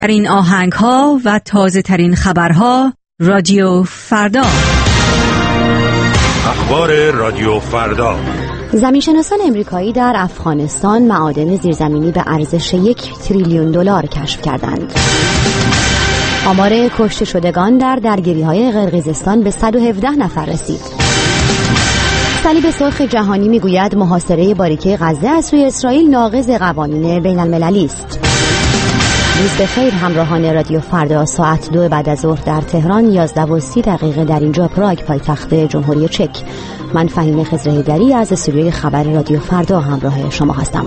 ترین آهنگ‌ها و تازه ترین خبرها رادیو فردا. اخبار رادیو فردا. زمینشناسان امریکایی در افغانستان معادن زیرزمینی به ارزش 1 تریلیون دلار کشف کردند. آمار کشته شدگان در درگیری‌های قرقیزستان به 117 نفر رسید. صلیب سرخ جهانی میگوید محاصره باریکه غزه از سوی اسرائیل ناقض قوانین بین المللی است. روز بخیر همراهان رادیو فردا. ساعت 2 بعد از ظهر در تهران، 11:30 در اینجا پراگ پایتخت جمهوری چک. من فهیمه خضرهیدری از استودیوی خبر رادیو فردا همراه شما هستم.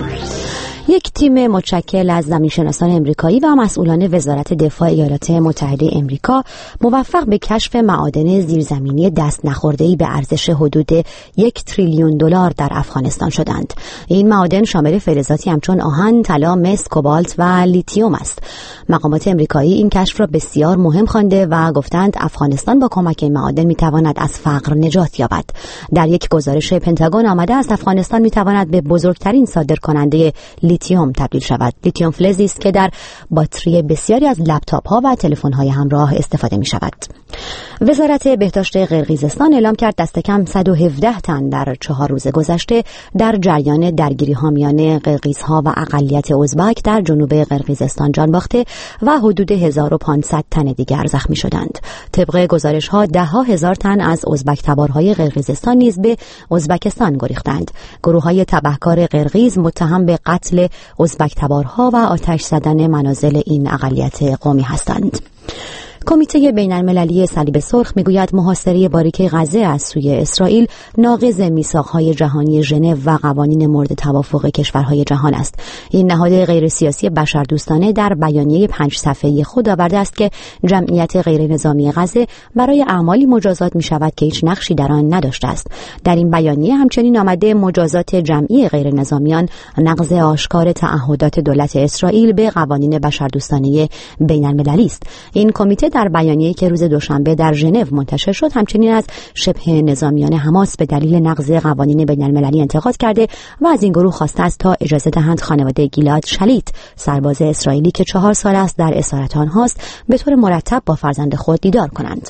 یک تیم متشکل از زمینشناسان امریکایی و مسئولان وزارت دفاع ایالات متحده امریکا موفق به کشف معادن زیرزمینی دست نخورده‌ای به ارزش حدود 1 تریلیون دلار در افغانستان شدند. این معادن شامل فلزاتی همچون آهن، طلا، مس، کوبالت و لیتیوم است. مقامات امریکایی این کشف را بسیار مهم خوانده و گفتند افغانستان با کمک این معادن میتواند از فقر نجات یابد. در یک گزارش پنتاگون آمده است افغانستان میتواند به بزرگترین صادرکننده لیتیوم تبدیل شود. لیتیوم فلزی است که در باتری بسیاری از لپتاپ ها و تلفن های همراه استفاده می شود. وزارت بهداشت قرقیزستان اعلام کرد دست کم 117 تن در 4 روز گذشته در جریان درگیری ها میان قرقیزها و اقلیت ازبک در جنوب قرقیزستان جان باخته و حدود 1500 تن دیگر زخمی شدند. طبق گزارش ها 10,000 تن از ازبک تبارهای قرقیزستان نیز به ازبکستان گریختند. گروه های تبهکار قرقیز متهم به قتل ازبک تبارها و آتش زدن منازل این اقلیت قومی هستند. کمیته بین‌المللی صلیب سرخ میگوید محاصره باریکه غزه از سوی اسرائیل ناقض میثاق‌های جهانی ژنو و قوانین مورد توافق کشورهای جهان است. این نهاد غیر سیاسی بشردوستانه در بیانیه 5 صفحه‌ای خود آورده است که جمعیت غیر نظامی غزه برای اعمالی مجازات می‌شود که هیچ نقشی در آن نداشته است. در این بیانیه همچنین آمده مجازات جمعی غیر نظامیان نقض آشکار تعهدات دولت اسرائیل به قوانین بشردوستانه بین‌المللی است. این کمیته در بیانیه‌ای که روز دوشنبه در ژنو منتشر شد همچنین از شبه نظامیان حماس به دلیل نقض قوانین بین‌المللی انتقاد کرده و از این گروه خواسته است تا اجازه دهند خانواده گیلاد شلیت، سرباز اسرائیلی که 4 سال است در اسارت آنهاست، به طور مرتب با فرزند خود دیدار کنند.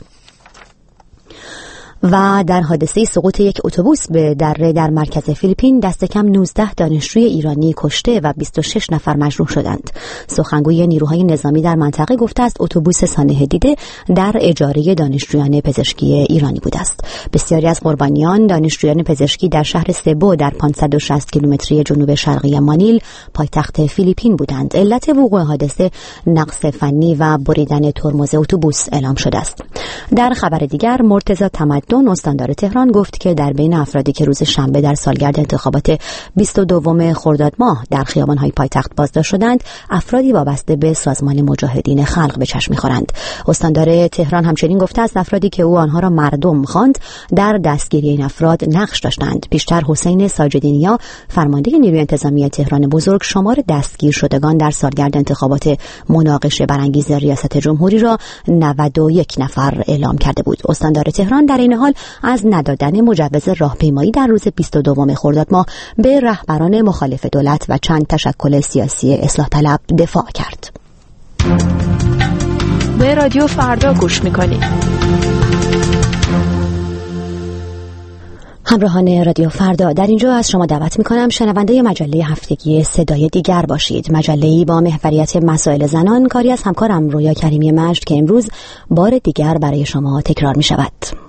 و در حادثه سقوط یک اتوبوس به دره در مرکز فیلیپین دست کم 19 دانشجوی ایرانی کشته و 26 نفر مجروح شدند. سخنگوی نیروهای نظامی در منطقه گفته است اتوبوس سانحه دیده در اجاره دانشجویان پزشکی ایرانی بوده است. بسیاری از قربانیان دانشجویان پزشکی در شهر سبو در 560 کیلومتری جنوب شرقی مانیل پایتخت فیلیپین بودند. علت وقوع حادثه نقص فنی و بریدن ترمز اتوبوس اعلام شده است. در خبر دیگر مرتضی تمدن استاندار تهران گفت که در بین افرادی که روز شنبه در سالگرد انتخابات 22 خرداد ماه در خیابان‌های پایتخت بازداشت شدند، افرادی وابسته به سازمان مجاهدین خلق به چشم می‌خورند. استاندار تهران همچنین گفته است افرادی که او آنها را مردم خواند در دستگیری این افراد نقش داشتند. پیشتر حسین ساجدینیا فرمانده نیروی انتظامی تهران بزرگ شمار دستگیر شدگان در سالگرد انتخابات مناقشه برانگیز ریاست جمهوری را 91 نفر اعلام کرده بود. استاندار تهران در این حال از ندادن مجوز راهپیمایی در روز 22 خرداد ماه به رهبران مخالف دولت و چند تشکل سیاسی اصلاح طلب دفاع کرد. به رادیو فردا گوش می‌کنید. همراهان رادیو فردا، در اینجا از شما دعوت می‌کنم شنونده مجله هفتگی صدای دیگر باشید. مجله‌ای با محوریت مسائل زنان، کاری از همکارم رویا کریمی مجد که امروز بار دیگر برای شما تکرار می‌شود.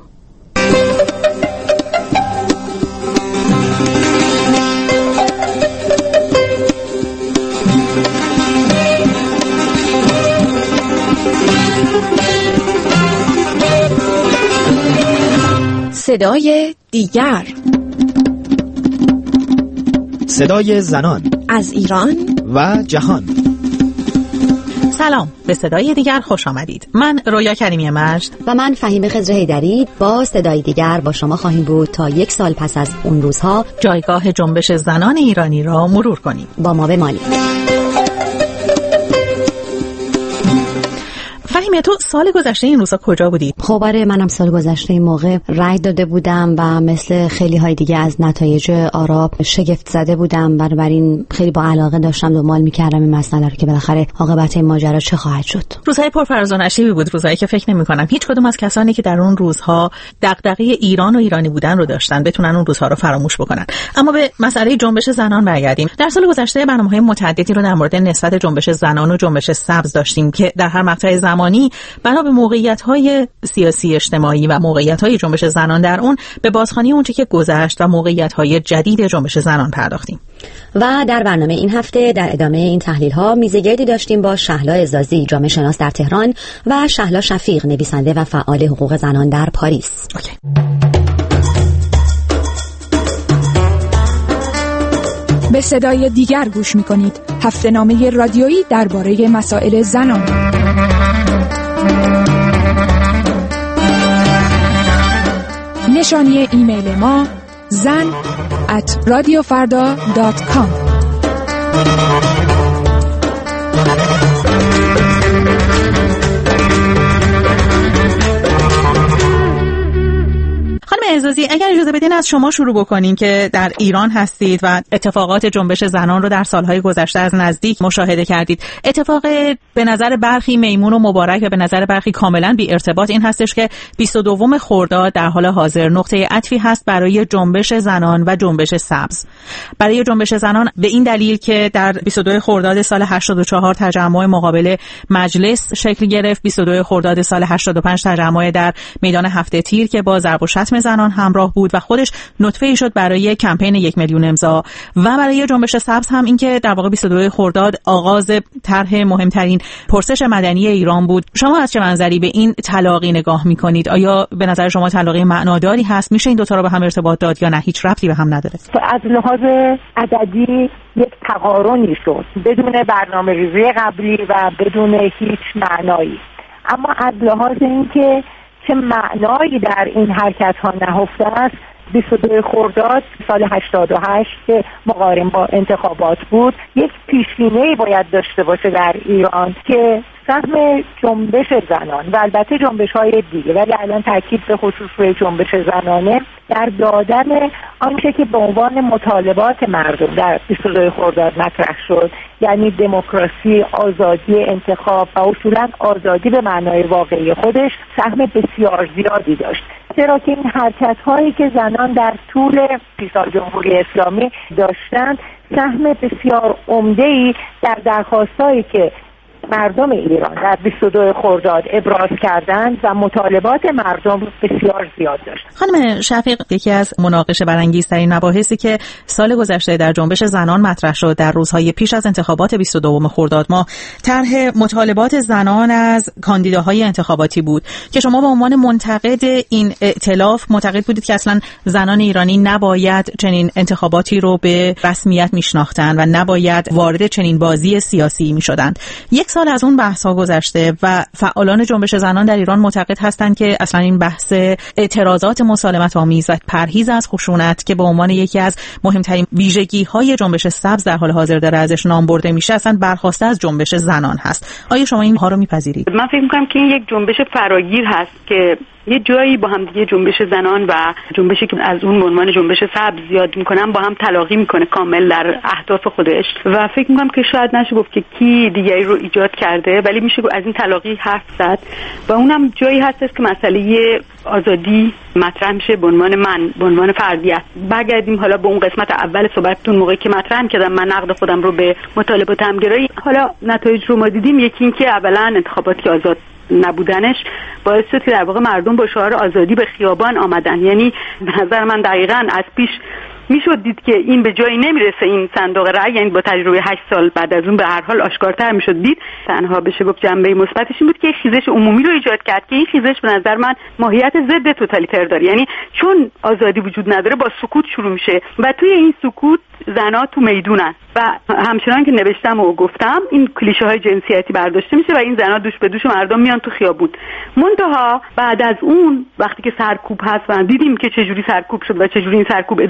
صدای دیگر، صدای زنان از ایران و جهان. سلام، به صدای دیگر خوش آمدید. من رویا کریمی مجد و من فهیمه خضرهیدری با صدای دیگر با شما خواهیم بود تا 1 سال پس از اون روزها جایگاه جنبش زنان ایرانی را مرور کنیم. با ما بمانید. فهیمه، تو سال گذشته این روزا کجا بودی؟ خب آره، منم سال گذشته این موقع رای داده بودم و مثل خیلی های دیگه از نتایج آرا شگفت زده بودم. بنابراین خیلی با علاقه داشتم دنبال می‌کردم این مسئله رو که بالاخره عاقبت این ماجرا چه خواهد شد. روزهای پرفراز و نشیبی بود، روزایی که فکر نمی‌کنم هیچ کدوم از کسانی که در اون روزها دغدغه ایران و ایرانی بودن رو داشتن بتونن اون روزها رو فراموش بکنن. اما به مسئله جنبش زنان برگردیم. در سال گذشته برنامه‌های متعددی رو در مورد نسبت جنبش زنان و جنبش سبز داشتیم که در هر مقطع زمانی بنا به موقعیت‌های سیاسی اجتماعی و موقعیت‌های جنبش زنان در اون به بازخوانی اونچه که گذشت و موقعیت‌های جدید جنبش زنان پرداختیم. و در برنامه این هفته در ادامه این تحلیل‌ها میزگردی داشتیم با شهلا عزازی، جامعه شناس در تهران، و شهلا شفیق، نویسنده و فعال حقوق زنان در پاریس. به صدای دیگر گوش می‌کنید. هفته‌نامه رادیویی درباره مسائل زنان. نشانی ایمیل ما zan@radiofarda.com. عزازی، اگر اجازه بدین از شما شروع بکنیم که در ایران هستید و اتفاقات جنبش زنان رو در سالهای گذشته از نزدیک مشاهده کردید. اتفاق به نظر برخی میمون و مبارک و به نظر برخی کاملا بی ارتباط این هستش که 22 خرداد در حال حاضر نقطه عطفی هست برای جنبش زنان و جنبش سبز. برای جنبش زنان به این دلیل که در 22 خرداد سال 84 تجمع مقابل مجلس شکل گرفت، 22 خرداد سال 85 تجمع در میدان هفته تیر که با ضرب و شتم زنان همراه بود و خودش نطفه‌ای شد برای کمپین 1 میلیون امضا. و برای جنبش سبز هم این که در واقع 22 خرداد آغاز طرح مهمترین پرسش مدنی ایران بود. شما از چه منظری به این تلاقی نگاه می‌کنید؟ آیا به نظر شما تلاقی معناداری هست؟ میشه این دو تا رو به هم ارتباط داد یا نه هیچ ربطی به هم نداره؟ از لحاظ عددی یک تقارنی شد بدون برنامه‌ریزی قبلی و بدون هیچ معنایی. اما از لحاظ اینکه چه معنایی در این حرکت ها نهفته است، 22 خرداد سال 88 که مقارن با انتخابات بود یک پیشبینی باید داشته باشه در ایران که سهم جنبش زنان و البته جنبش های دیگه، ولی الان تاکید به خصوص روی جنبش زنانه، در دادن آنچه که به عنوان مطالبات مردم در 22 خرداد مطرح شد، یعنی دموکراسی، آزادی انتخاب و اصولا آزادی به معنای واقعی خودش، سهم بسیار زیادی داشت. چرا که این حرکت هایی که زنان در طول 30 سال جمهوری اسلامی داشتند سهم بسیار عمده‌ای در درخواستایی که مردم ایران در 22 خرداد ابراز کردند و مطالبات مردم بسیار زیاد داشت. خانم شفیق، یکی از مناقشه برانگیزترین مباحثی که سال گذشته در جنبش زنان مطرح شد در روزهای پیش از انتخابات 22 خرداد ماه طرح مطالبات زنان از کاندیداهای انتخاباتی بود که شما به عنوان منتقد این ائتلاف معتقد بودید که اصلا زنان ایرانی نباید چنین انتخاباتی رو به رسمیت میشناختند و نباید وارد چنین بازی سیاسی میشدند. یک سال از اون بحث ها گذشته و فعالان جنبش زنان در ایران معتقد هستند که اصلا این بحث اعتراضات مسالمت آمیز و پرهیز از خشونت که به عنوان یکی از مهمترین ویژگی های جنبش سبز در حال حاضر داره ازش نام برده میشه اصلا برخواسته از جنبش زنان هست. آیا شما اینها رو میپذیرید؟ من فکر می‌کنم که این یک جنبش فراگیر هست که یه جایی با هم دیگه جنبش زنان و جنبشی که از اون به عنوان جنبش سبز یاد میکنم با هم تلاقی میکنه کامل در اهداف خودش و فکر میکنم که شاید نشه گفت که کی دیگری رو ایجاد کرده، ولی میشه از این تلاقی حرف زد و اونم جایی هستش که مسئله آزادی مطرح میشه به عنوان من، به عنوان فردیت. برگردیم حالا به اون قسمت اول صحبتتون، موقعی که مطرح کردم من نقد خودم رو به مطالبات همگرایی، حالا نتایج رو ما دیدیم. یکی این که اولا انتخاباتی آزاد نبودنش باعث شد که در واقع مردم با شعار آزادی به خیابان آمدن. یعنی به نظر من دقیقاً از پیش میشد دید که این به جایی نمیرسه این صندوق رأی، یعنی با تجربه 8 سال بعد از اون به هر حال آشکارتر میشد دید. تنها بشه گفت جنبه مثبتش این بود که خیزش عمومی رو ایجاد کرد که این خیزش به نظر من ماهیت ضد توتالیتر داره، یعنی چون آزادی وجود نداره با سکوت شروع میشه و توی این سکوت زنا تو میدونن و همچنان که نوشتم و گفتم این کلیشه های جنسیتی برداشته میشه و این زنا دوش به دوش مردم میان تو خیابون. منتها بعد از اون وقتی که سرکوب هست و دیدیم که چجوری سرکوب شد و چجوری این سرکوب ادامه داره،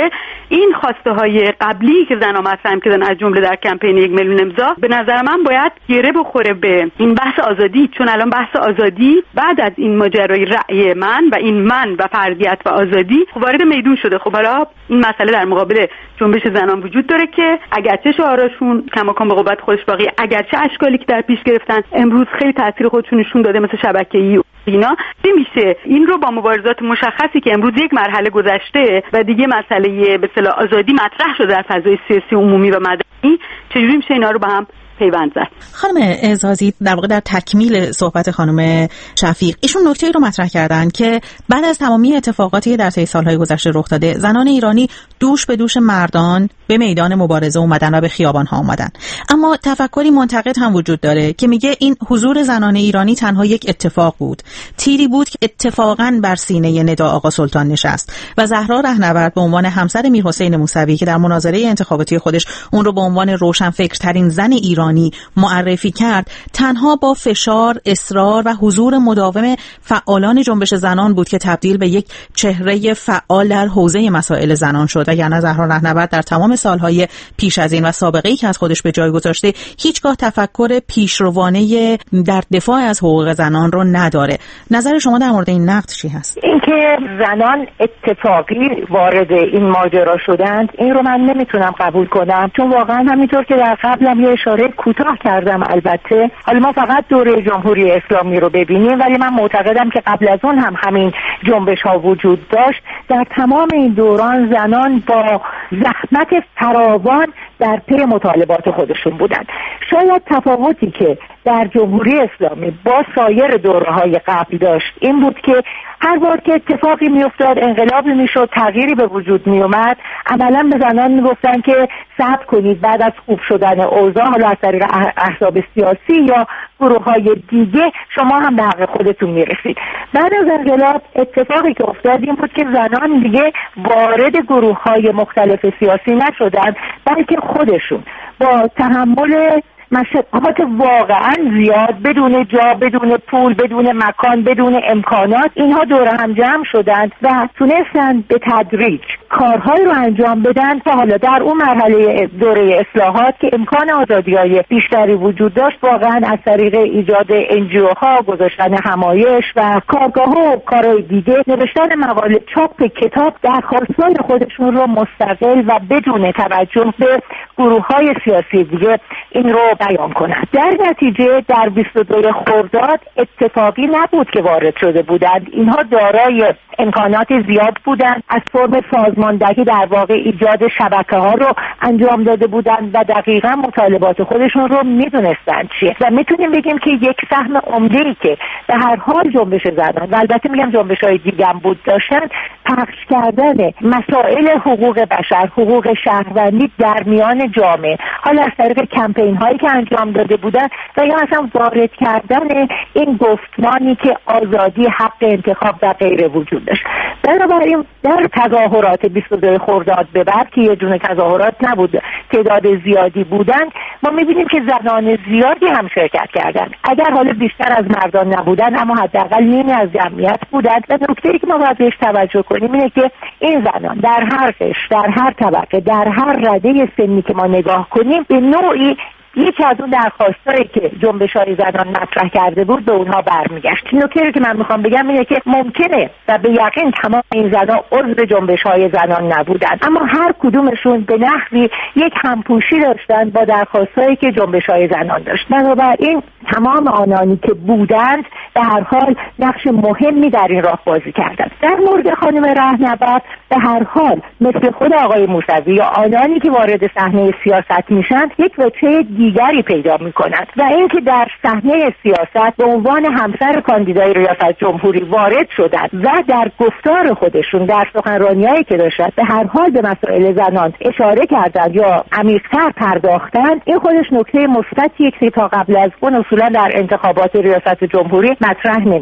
بشه، این خواسته های قبلی که زن‌ها مطرح کردن از جمله در کمپین 1 میلیون امضا به نظر من باید گره بخوره به این بحث آزادی، چون الان بحث آزادی بعد از این ماجرای رأی من و این من و فردیت و آزادی وارد میدون شده. خب حالا این مسئله در مقابل جنبش زنان وجود داره که اگرچه شعارشون کماکان به قوت خودش باقی، اگرچه اشکالی که در پیش گرفتن امروز خیلی تاثیر خودشون نشون داده مثل شبکه‌ای اینا، میشه این رو با مبارزات مشخصی که امروز یک مرحله گذشته و دیگه مسئله به اصطلاح آزادی مطرح شده در فضای سیاسی عمومی و مدنی، چجوری میشه اینا رو با هم پیوند زد؟ خانم اعزازی در واقع در تکمیل صحبت خانم شفیق ایشون نکته‌ای رو مطرح کردن که بعد از تمامی اتفاقاتی که در طی سال‌های گذشته رخ داده، زنان ایرانی دوش به دوش مردان به میدان مبارزه اومدن و به خیابان‌ها اومدن. اما تفکری منتقد هم وجود داره که میگه این حضور زنان ایرانی تنها یک اتفاق بود، تیری بود که اتفاقاً بر سینه ندا آقا سلطان نشست و زهرا رهنورد به عنوان همسر میرحسین موسوی که در مناظره انتخاباتی خودش اون رو به عنوان روشنفکرترین زن ایرانی معرفی کرد، تنها با فشار، اصرار و حضور مداوم فعالان جنبش زنان بود که تبدیل به یک چهره فعال در حوزه مسائل زنان شد. وگرنه زهرا رهنورد در تمام سالهای پیش از این و سابقه‌ای که از خودش به جای گذاشته هیچگاه تفکر پیشروانه در دفاع از حقوق زنان رو نداره. نظر شما در مورد این نقد چی هست؟ اینکه زنان اتفاقی وارد این ماجرا شدند، این رو من نمیتونم قبول کنم، چون واقعا همینطور که در قبلم یه اشاره کوتاه کردم، البته حالا ما فقط دوره جمهوری اسلامی رو ببینیم، ولی من معتقدم که قبل از اون هم همین جنبش ها وجود داشت. در تمام این دوران زنان با زحمت فراوان در پی مطالبات خودشون بودند. شاید تفاوتی که در جمهوری اسلامی با سایر دوره‌های قبل داشت این بود که هر بار که اتفاقی میافتاد، انقلابی میشد، تغییری به وجود میومد، عملا به زنان میگفتن که صبر کنید، بعد از خوب شدن اوضاع، حالا از طریق احزاب سیاسی یا گروه‌های دیگه، شما هم به حق خودتون میرسید. بعد از انقلاب اتفاقی که افتاد این بود که زنان دیگه وارد گروه‌های مختلف سیاسی نشدند، بلکه خودشون با تحمل مشقات واقعا زیاد، بدون جا، بدون پول، بدون مکان، بدون امکانات، اینها دور هم جمع شدند و تونستند به تدریج کارهای رو انجام بدن تا حالا در اون مرحله دوره اصلاحات که امکان آزادی‌های بیشتری وجود داشت، واقعا از طریق ایجاد NGO ها، گذاشتن همایش و کارگاه‌ها و کارهای دیگه، نوشتن مقاله، چاپ کتاب، درخواست‌های خودشون رو مستقل و بدون توجه به گروه‌های سیاسی دیگه این رو بیان کنند. در نتیجه در 22 خرداد اتفاقی نبود که وارد شده بودند. اینها دارای امکانات زیاد بودند، از فرم سازماندهی در واقع ایجاد شبکه‌ها رو انجام داده بودند و دقیقاً مطالبات خودشون رو میدونستند چیه و میتونیم بگیم که یک سهم عمده‌ای که به هر حال جنبش زنان و البته میگم جنبش‌های دیگه هم بود داشتن، پخش کردن مسائل حقوق بشر، حقوق شهروندی در میان جامعه، حالا از طریق کمپین‌هایی که انجام داده بودن و یا اصلا وارد کردن این گفتمانی که آزادی، حق انتخاب و غیره وجود داشت. بنابراین در تظاهرات 22 خرداد به بعد که یه دونه تظاهرات نبود، تعداد زیادی بودن، ما می‌بینیم که زنان زیادی هم شرکت کردن. اگر حالا بیشتر از مردان نبودن، اما حداقل نیمی از جمعیت بودن. و نکته‌ای که ما باید بهش توجه کنیم اینه که این زنان در هر قشر، در هر طبقه، در هر رده سنی که ما نگاه کنیم، به نوعی یکی از اون درخواستایی که جنبش‌های زنان مطرح کرده بود به اونها برمیگشت. نکته‌ای که من میخوام بگم اینه که ممکنه و به یقین تمام این زنان عضو جنبش‌های زنان نبودن، اما هر کدومشون به نحوی یک همپوشی داشتن با درخواستایی که جنبش‌های زنان داشت. بنابراین تمام آنانی که بودند به هر حال نقش مهمی در این راه بازی کردند. در مورد خانم رهنورد به هر حال مثل خود آقای موسوی یا آنانی که وارد صحنه سیاست میشن، یک وجه دیگری پیدا میکنند و اینکه در صحنه سیاست به عنوان همسر کاندیدای ریاست جمهوری وارد شدند و در گفتار خودشون، در سخنرانیایی که داشتند، به هر حال به مسائل زنان اشاره کردند یا عمیق‌تر پرداختند، این خودش نکته مثبتیه که تا قبل از اون اصولا در انتخابات ریاست جمهوری مطرح نمیشد.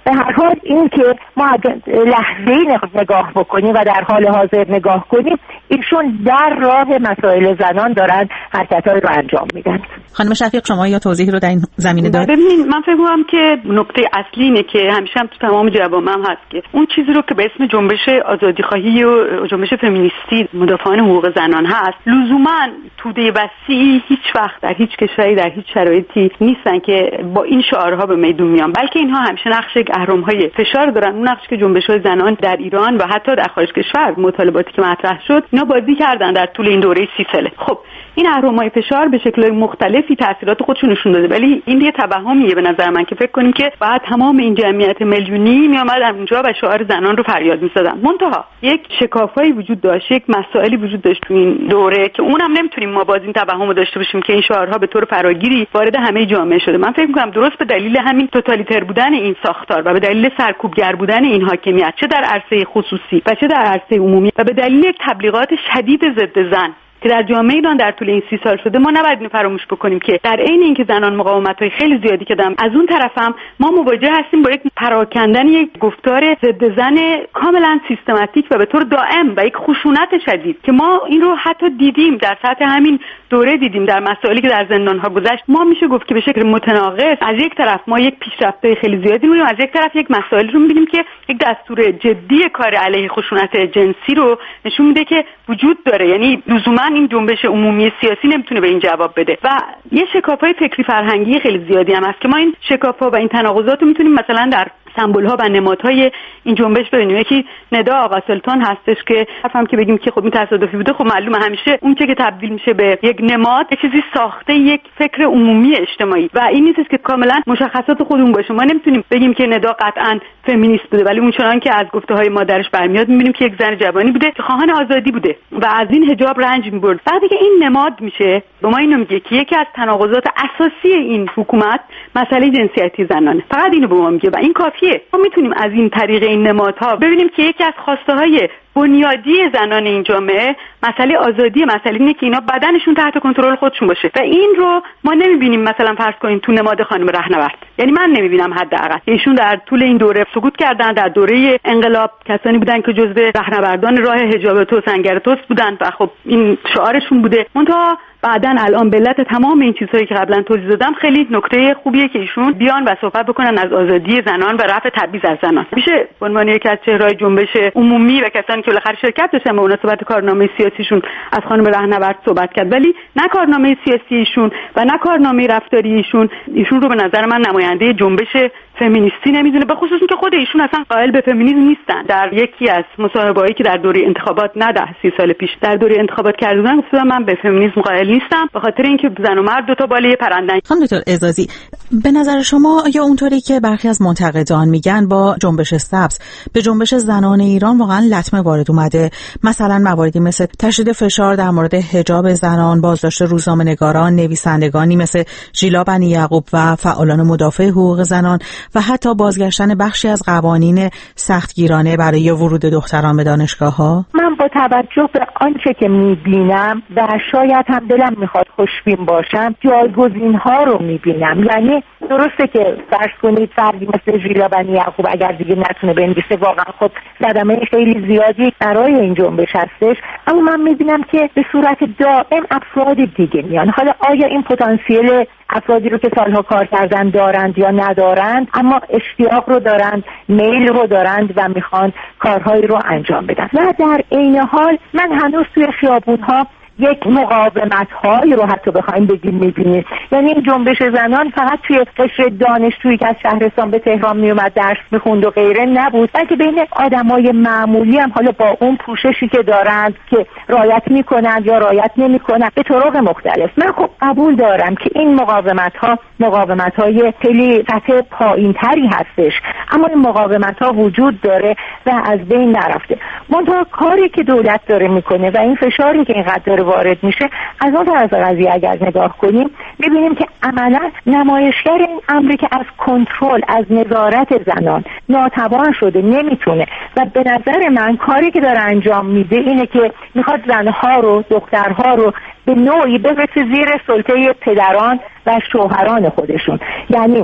به هر حال این که ما لحظه‌ای نگاه بکنیم و در حال حاضر نگاه کنیم، ایشون در راه مسائل زنان دارن حرکت‌های رو انجام میدن. خانم شفیق شما یا توضیحی رو در این زمینه دارید؟ ببینید من فکر می‌کنم که نکته اصلی اینه که همیشه هم تو تمام جوامع هست که اون چیزی رو که به اسم جنبش آزادی‌خواهی و جنبش فمینیستی مدافعان حقوق زنان هست، لزوما توده وسیعی هیچ وقت در هیچ کشوری در هیچ شرایطی نیستن که با این شعارها به میدون میان، بلکه اینها همیشه نقش اهرم‌های فشار دارن. اون نقشی که جنبش‌های زنان در ایران و حتی در خارج کشور مطالباتی که مطرح شد اینا بازی کردن در طول این دوره 30 ساله. خب این اهرم‌های فشار به شکل‌های مختلفی تاثیرات خودشون نشون داده، ولی این یه توهمیه به نظر من که فکر کنیم که بعد تمام این جمعیت میلیونی میامدن اونجا و شعار زنان رو فریاد می‌زدن. منتها یک شکافایی وجود داشت، یک مسائلی وجود داشت تو این دوره که اونم نمیتونیم ما باز این توهمو داشته باشیم که این شعارها به طور فراگیری وارد همه جامعه شده. من فکر می‌کنم درست به دلیل همین توتالیتر بودن این ساختار و به دلیل سرکوبگر بودن این حاکمیت، چه در عرصه خصوصی و چه در عرصه عمومی، و به دلیل یک تبلیغات شدید ضد زن که در جامعه ایران در طول این 30 سال شده، ما نباید اینو فراموش بکنیم که در عین اینکه زنان مقاومت‌های خیلی زیادی کردن، از اون طرفم ما مواجه هستیم با یک پراکندن یک گفتار ضد زن کاملا سیستماتیک و به طور دائم و یک خشونت شدید که ما این رو حتی دیدیم در سطح همین دوره، دیدیم در مسائلی که در زندان‌ها گذشت. ما میشه گفت که به شکل متناقض از یک طرف ما یک پیشرفته خیلی زیادی می‌بینیم، از یک طرف یک مسائلی رو می‌بینیم که یک دستور جدی کار علیه خشونت جنسی رو نشون میده که وجود داره. یعنی لزوما این جنبش عمومی سیاسی نمیتونه به این جواب بده و یه شکاف‌های فکری فرهنگی خیلی زیادی هم هست که ما این شکاف‌ها و این تناقضات رو میتونیم مثلا در سمبول‌ها و نمادهای این جنبش ببینیم. یکی ندا آقا سلطان هستش که حرفم که بگیم که خب این تصادفی بوده، خب معلومه همیشه اون چه که تبدیل میشه به یک نماد یه چیزی ساخته، یک فکر عمومی اجتماعی و این نیست که کاملا مشخصات خودمون باشه. ما نمیتونیم بگیم که ندا قطعاً فمینیست بوده، ولی اون چنان که از گفته‌های مادرش برمیاد می‌بینیم که یک زن جوانی بوده که خواهان آزادی بوده و از این حجاب رنج می‌برد. بعدی که این نماد میشه به ما اینو میگه که یکی از تناقضات اساسی این حکومت مسئله جنسیتی زنانه. فقط اینو به ما میگه و این کافیه. ما میتونیم از این طریق این نمادها ببینیم که یکی از خواسته‌های بنیادی زنان این جامعه مسئله آزادی، مسئله اینه که اینا بدنشون تحت کنترل خودشون باشه و این رو ما نمیبینیم. مثلا فرض کنیم تو نماد خانم رهنورد، یعنی من نمیبینم حداقل ایشون در طول این دوره سقوط کردن. در دوره انقلاب کسانی بودن که جزو رهنوردان راه حجاب توسنگر توست بودن و خب این شعارشون بوده. منتها بعداً الان به علت تمام این چیزهایی که قبلا توضیح دادم خیلی نکته خوبیه که ایشون بیان و صحبت بکنن از آزادی زنان و رفع تبعیض از زنان. میشه به عنوان یکی از چهره‌های جنبش عمومی و کسانی که بالاخره شرکت داشتن به مناسبت کارنامه سیاسیشون از خانم رهنورد صحبت کرد، ولی نه کارنامه سیاسی ایشون و نه کارنامه رفتاری ایشون رو به نظر من نماینده جنبش فمینیستی نمیدونه، به خصوص اینکه خود ایشون اصلا قائل به فمینیسم نیستن. در یکی از مصاحبه‌هایی که در دوره انتخابات نه 30 سال پیش در دوره انتخابات کردن گفتم من به فمینیسم قائل نیستم، به خاطر اینکه زن و مرد دو تا بالای پرندن. خانم دکتر عزازی، به نظر شما یا اونطوری که برخی از منتقدان میگن با جنبش سبز به جنبش زنان ایران واقعا لطمه وارد اومده؟ مثلا مواردی مثل تشدید فشار در مورد حجاب زنان، بازداشت روزنامه‌نگاران، نویسندگانی مثل ژیلا بنی یعقوب و فعالان مدافع حقوق زنان و حتی بازگشتن بخشی از قوانین سختگیرانه برای ورود دختران به دانشگاه‌ها. من با توجه به آنچه که می‌بینم و شاید هم دلم میخواد خوشبین باشم، جایگزین‌ها رو می‌بینم. یعنی درسته که فرض کنید فردی مثل ژیلا بنی یعقوب اگر دیگه نتونه بنویسه، واقعا خب صدمه خیلی زیادی برای این جنبش هستش، اما من می‌بینم که به صورت دائم افراد دیگه میان. حالا آیا این پتانسیل افرادی رو که سالها کار کردن دارند یا ندارند، اما اشتیاق رو دارند، میل رو دارند و میخوان کارهایی رو انجام بدن. و در عین حال من هنوز توی خیابون‌ها یک مقاومت‌هایی رو حتی بخوایم بگیم می‌بینیم. یعنی این جنبش زنان فقط توی قشر دانشجویی که از شهرستان به تهران میومد درس می‌خوند و غیره نبود، بلکه بین آدمای معمولی هم حالا با اون پوششی که دارند که رعایت می‌کنند یا رعایت نمی‌کنند به طرق مختلف. من خب قبول دارم که این مقاومت‌های خیلی سطح پایین‌تری هستش، اما این مقاومت‌ها وجود داره و از بین نرفته. منتها کاری که دولت داره می‌کنه و این فشاری که اینقدر وارد میشه، از اون طرف قضیه اگر نگاه کنیم میبینیم که عملا نمایشگر این امری که از کنترل، از نظارت زنان ناتوان شده، نمیتونه. و به نظر من کاری که داره انجام میده اینه که میخواد زنها رو، دخترها رو به نوعی بفرسته زیر سلطه پدران و شوهران خودشون. یعنی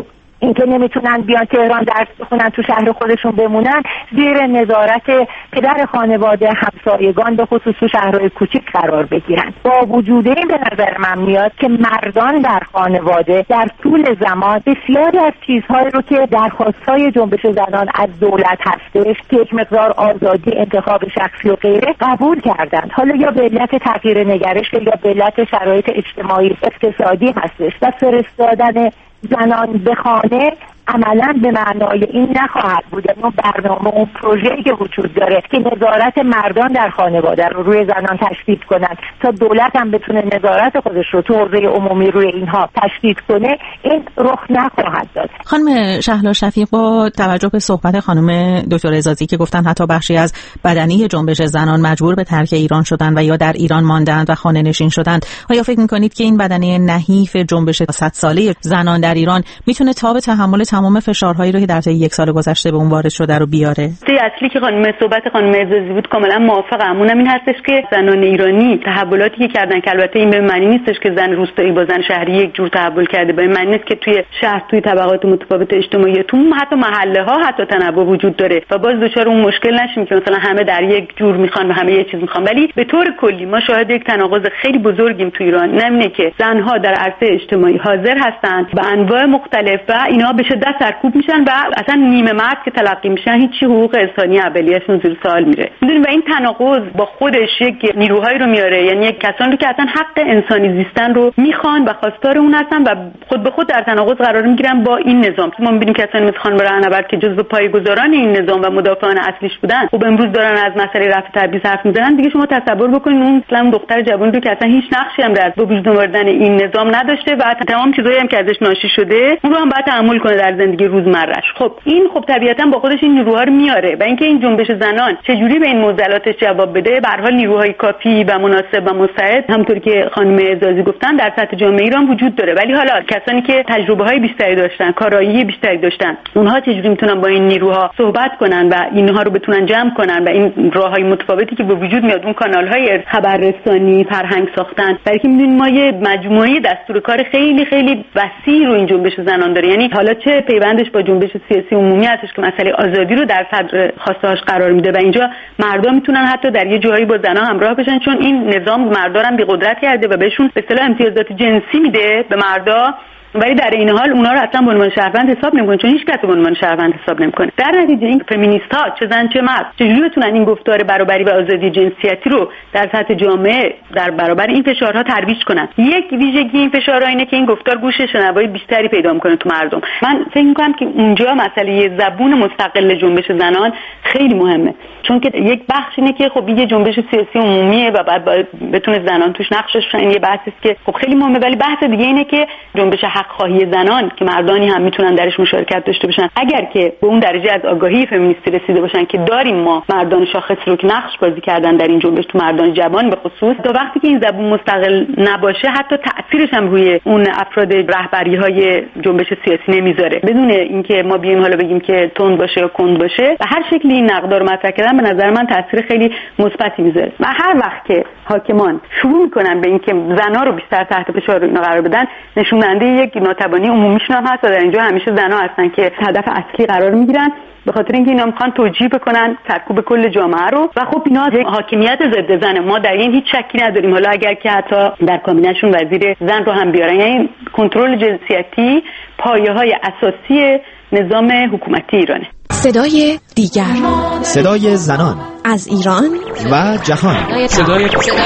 اینکه نمیتونن بیان تهران درس بخونن، تو شهر خودشون بمونن، زیر نظارت پدر خانواده، همسایگان، به خصوص تو شهرهای کوچیک قرار بگیرن. با وجود این به نظر من میاد که مردان در خانواده در طول زمان بسیاری از چیزهایی رو که درخواست‌های جنبش زنان از دولت هستش که یک مقدار آزادی انتخاب شخصی و غیره قبول کردند. حالا یا به علت تغییر نگرش یا به علت شرایط اجتماعی اقتصادی هستش و فرستادن زنان به خانه عملا به معنای این نخواهد بود. یعنی اون برنامه، اون پروژه‌ای که وجود داره که نظارت مردان در خانواده رو روی زنان تشدید کنن تا دولت هم بتونه نظارت خودش رو تو حوزه عمومی روی اینها تشدید کنه، این رخ نخواهد داد. خانم شهلا شفیق، با توجه به صحبت خانم دکتر عزازی که گفتن حتی بخشی از بدنی جنبش زنان مجبور به ترک ایران شدن و یا در ایران ماندند و خانه نشین شدند، آیا فکر می‌کنید که این بدنی نحیف جنبش 100 ساله زنان در ایران میتونه تاب تحمل تمام فشارهایی رو که در طی یک سال گذشته به اون وارد شده رو بیاره؟ اصلی که صحبت خانم عزازی بود کاملا موافقم. اونم این هستش که زنان ایرانی تحولاتی که کردن، که البته این به معنی نیستش که زن روستایی با زن شهری یک جور تحول کرده، به معنی نیست که توی شهر توی طبقات متفاوت اجتماعی تو حتی محله ها حتی تنوع وجود داره و باز دچار اون مشکل نشیم که مثلا همه در یک جور میخوان و همه یه چیز میخوان. ولی به طور کلی ما شاهد یک تناقض خیلی بزرگیم تو ایران، نمیشه که زنها در عرصه اجتماعی حاضر هستند به انواع مختلف و اینا به شدت سرکوب میشن و اصلا نیمه مرد که تلقی میشن هیچ حقوق انسانی اولیه‌شون زیر سوال میره. میدونید و این تناقض با خودش یک نیروهایی رو میاره، یعنی یک کسانی رو که اصلا حق انسانی زیستن رو میخوان و خواستار اون هستن و خود به خود در تناقض قرار میگیرن با این نظام. ما میبینیم کسانی مثل خانم رهنورد که جزو پایه‌گذاران این نظام و مدافعان اصلیش بودن و امروز دارن از مسئله رفع تبعیض حرف میزنن. دیگه شما تصور بکنید اون مثلا دختر جوانی رو که اصلا هیچ نقشی هم در وجود آوردن این نظام نداشته و تمام چیزایی هم که ازش ناشی شده اون رو هم باید تحمل کنه در زندگی روزمره‌اش. خب این طبیعتا با خودش این نیروها رو میاره و اینکه این جنبش زنان چجوری به این معضلاتش جواب بده، به هر حال نیروهای کافی و مناسب و مستعد همونطور که خانم عزازی گفتن در سطح جامعه ایران وجود داره. ولی حالا کسانی که تجربه‌های بیشتری داشتن، کارایی بیشتری داشتن، اونها چجوری میتونن با این نیروها صحبت کنن و اینها رو بتونن جمع کنن و این راههای متفاوتی که به وجود میاد، اون کانال‌های خبررسانی، فرهنگ ساختن، برای که میدونیم ما یه مجموعه دستور کار خیلی خیلی وسیع رو این جنبش زنان داره. یعنی حالا چه پیوندش با جنبش سیاسی عمومی هستش که مسئله آزادی رو در صدر خواسته‌هاش قرار میده و اینجا مردم میتونن حتی در یه جایی با زن‌ها همراه بشن، چون این نظام مردا رو بی‌قدرت کرده و بهشون به اصطلاح امتیازات جنسی میده به مردا، ولی در این حال اونا رو اصلا به عنوان شهروند حساب نمی‌کنه، چون هیچ کس به عنوان شهروند حساب نمی‌کنه. در نتیجه این فمینیست‌ها چه زن چه مرد چجوری بتونن این گفتار برابری و آزادی جنسیتی رو در سطح جامعه در برابر این فشارها ترویج کنن. یک ویژگی این فشارها اینه که این گفتار گوش شنوایی بیشتری پیدا می‌کنه تو مردم. من فکر می‌کنم که اونجا مسئله زبون مستقل جنبش زنان خیلی مهمه، چون که یک بخش اینه که خب یه جنبش سیاسی عمومیه و بعد بتونه زنان توش نقشش باشن، یه بحثی است که خب خیلی مهمه. ولی بحث دیگه اینه که جنبش حق خواهی زنان که مردانی هم میتونن درش مشارکت داشته باشن، اگر که به اون درجه از آگاهی فمینیستی رسیده باشن که داریم ما مردان شاخص رو که نقش بازی کردن در این جنبش، تو مردان جوان به خصوص، تا وقتی که این زبون مستقل نباشه حتی تأثیرش هم روی اون افراد رهبری‌های جنبش سیاسی نمیذاره. بدون اینکه ما بیایم حالا بگیم که تند باشه یا کند باشه و هر شکلی این نقد رو مطرح کردن به نظر من تاثیر خیلی مثبتی میذاره. و هر وقت که حاکمان شروع میکنن به اینکه زنا رو بیشتر تحت فشار اینا قرار بدن، نشون دهنده یک ناتوانی عمومیشون هم هست و در اینجا همیشه زنا هستن که هدف اصلی قرار میگیرن، به خاطر اینکه اینا میخوان توجیه بکنن سرکوب کل جامعه رو. و خب اینا یک حاکمیت ضد زن، ما در این هیچ شکی نداریم، حالا اگر که حتی در کابینه‌شون وزیر زن رو هم بیارن. یعنی کنترل جنسیتی پایه‌های اساسی نظام حکومتی ایرانه. صدای دیگر، صدای زنان از ایران و جهان. صدای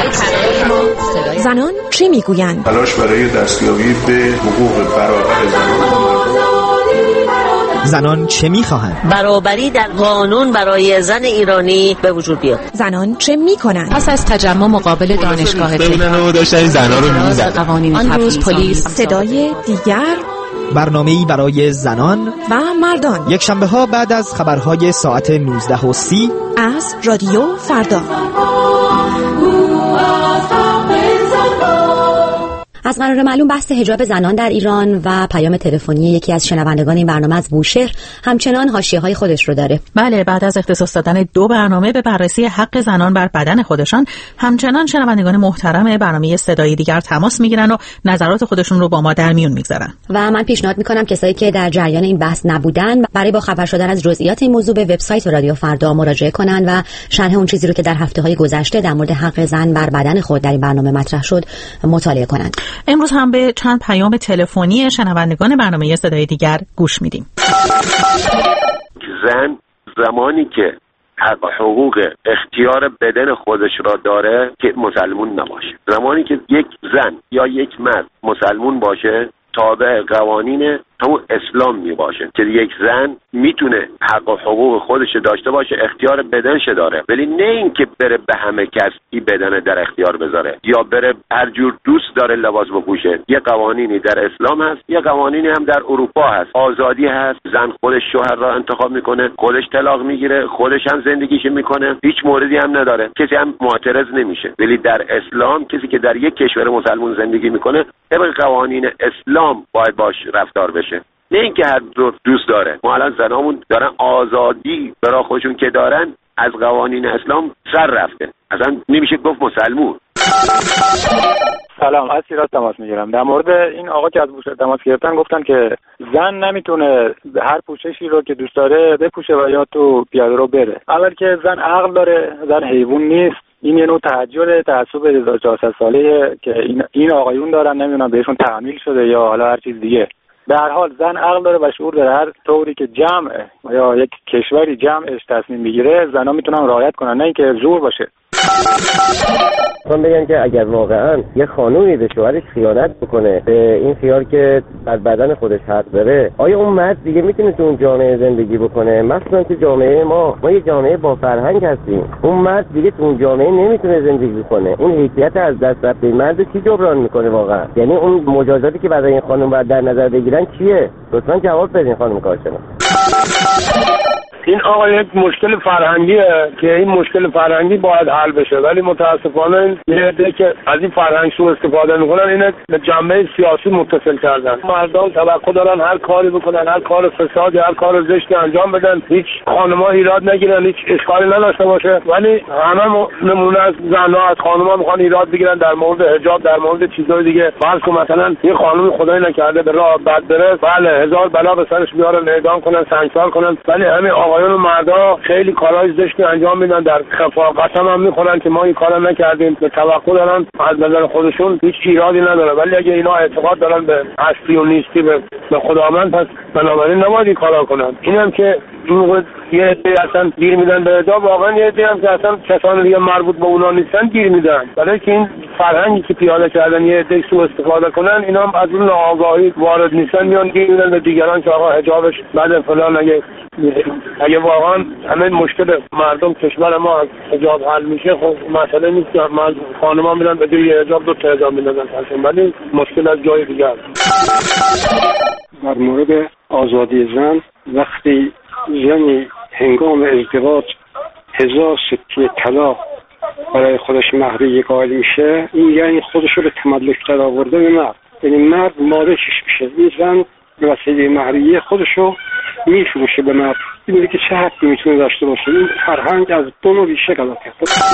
زنان چی میگویند؟ تلاش برای دستیابی به حقوق برابر زنان چه میخواهند؟ برابری در قانون برای زن ایرانی به وجود بیاد. زنان چه میکنند؟ پس از تجمع مقابل دانشگاه تهران داشتن زنان رو می‌زدن. آن روز پلیس. صدای دیگر، برنامه‌ای برای زنان و مردان، یک شنبه ها بعد از خبرهای ساعت 19:30 از رادیو فردا. از قرار معلوم بحث حجاب زنان در ایران و پیام تلفنی یکی از شنوندگان این برنامه از بوشهر همچنان حاشیه‌های خودش رو داره. بله، بعد از اختصاص دادن 2 برنامه به بررسی حق زنان بر بدن خودشان، همچنان شنوندگان محترم برنامه صدای دیگر تماس میگیرن و نظرات خودشون رو با ما در میون میگذارن. و من پیشنهاد میکنم کسایی که در جریان این بحث نبودن برای با خبر شدن از جزئیات این موضوع به وبسایت رادیو فردا مراجعه کنن و شرح اون چیزی رو که در هفته‌های گذشته در مورد حق زن بر بدن خود در این برنامه مطرح شد مطالعه کنن. امروز هم به چند پیام تلفنی شنوندگان برنامه صدای دیگر گوش میدیم. زن زمانی که حق حقوق اختیار بدن خودش را داره که مسلمون نباشه. زمانی که یک زن یا یک مرد مسلمون باشه تابع قوانین همون اسلام می باشه که یک زن میتونه حق و حقوق خودش داشته باشه، اختیار بدنش داره، ولی نه اینکه بره به همه کس این بدن در اختیار بذاره یا بره هر جور دوست داره لباس بپوشه. یه قوانینی در اسلام هست، یه قوانینی هم در اروپا هست. آزادی هست، زن خودش شوهر را انتخاب میکنه، خودش طلاق میگیره، خودش هم زندگیش میکنه، هیچ موردی هم نداره، کسی هم معترض نمیشه. ولی در اسلام کسی که در یک کشور مسلمان زندگی میکنه طبق قوانین اسلام باید باش رفتار بشه، نه اینکه هر دوست داره. ما الان زنامون دارن آزادی برای خودشون که دارن از قوانین اسلام سر رفته، اصلا نمیشه گفت مسلمون. سلام، از شیراز تماس میگیرم. در مورد این آقا که از بوشهر تماس گرفتن گفتن که زن نمیتونه هر پوششی رو که دوست داره بپوشه و یا تو پیاده رو بره. اول که زن عقل داره، زن حیوان نیست. این یه نوع تحجر تعصب 1400 ساله که این آقایون دارن، نمیدونم بهشون تحمیل شده یا حالا هر چیز دیگه. به هر حال زن عقل داره و شعور داره. هر طوری که جمع یا یک کشوری جمعش تصمیم بگیره زن‌ها میتونن رعایت کنن، نه اینکه زور باشه. من بگم که اگر واقعا یه خانومی به شوهرش خیانت بکنه، به این خیال که بر بدن خودش حق داره، آیا اون مرد دیگه میتونه تو اون جامعه زندگی بکنه؟ مثلا تو جامعه ما یه جامعه با فرهنگ هستیم، اون مرد دیگه تو اون جامعه نمیتونه زندگی کنه. این حیثیت از دست رفته مرد کی جبران میکنه واقعا؟ یعنی اون مجازاتی که برای این خانم باید در نظر بگیرن چیه؟ لطفا جواب بدین خانم کارشناس. این آقا یک مشکل فرهنگیه که این مشکل فرهنگی باید حل بشه، ولی متاسفانه یه عده که از این فرهنگ سوء استفاده میکنن اینه به جنبه سیاسی متصل کردن. مردم توقع دارن هر کاری بکنن، هر کار فسادی، هر کار زشتی انجام بدن، هیچ خانم‌ها ایراد نگیرن، هیچ اشکالی نداشته باشه. ولی همه نمونه از زن‌ها از خانم‌ها میخوان ایراد بگیرن در مورد حجاب، در مورد چیزای دیگه. فرض کن مثلا یه خانم خدای نکرده به راه بد بره، بله 1000 بلا به سرش بیارن، اعدام کنن، سنگسار کنن، ولی همین آقایون و مردا خیلی کارهای زشتی انجام میدن، در خفا قسم هم میخورن که ما این کارا نکردیم. به توقع دارن از نظر خودشون هیچ ایرادی نداره، ولی اگه اینا اعتقاد دارن به هستی و نیستی به خداوند، پس بنابراین نباید این کارا کنن. اینم که یه عده اصلا گیر میدن به حجاب، واقعا یه عده هم که اصلا کسان دیگه مربوط به اونا نیستن گیر میدن، برای که این فرهنگی که پیاده کردن یه عده سوء استفاده کنن، اینا هم از اون ناآگاهی وارد نیستن، میان گیر میدن به دیگران که آقا حجابش بده فلان. اگه واقعا همه مشکل مردم کشور ما از حجاب حل میشه، خب مسئله نیست که خانم‌ها میرن به جای حجاب 2 تا حجاب میندازن، ولی مشکل از جای دیگه است. در مورد آزادی زن، وقتی زنی هنگام ازدواج 1000 سکه طلا برای خودش مهریه قائل میشه، این یعنی خودش رو به تملک در آورده به مرد، یعنی مرد مالکش میشه. این زن به وسیله مهریه خودش رو میفروشه به مرد. این دیگه چه حقی میتونه داشته باشه؟ این فرهنگ از دو نوع ریشه غلطه.